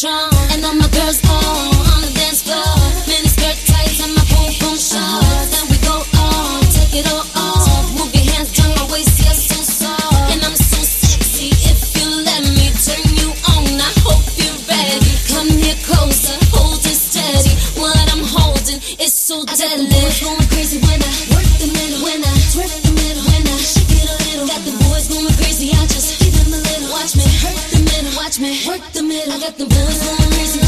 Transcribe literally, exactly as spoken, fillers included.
Patron, and all my girls all on the dance floor. Mini skirt tights and my boom boom shorts. Then we go on, take it all off. Move your hands down my waist, you're so soft, and I'm so sexy. If you let me turn you on, I hope you're ready. Come here closer, hold it steady. What I'm holding is so deadly. I got the boys going crazy when I work the middle, when I twerk the middle, when I shake it a little. Got the boys going crazy, I just give them a little. Watch me hurt the middle, watch me work the middle. I got the boys going crazy.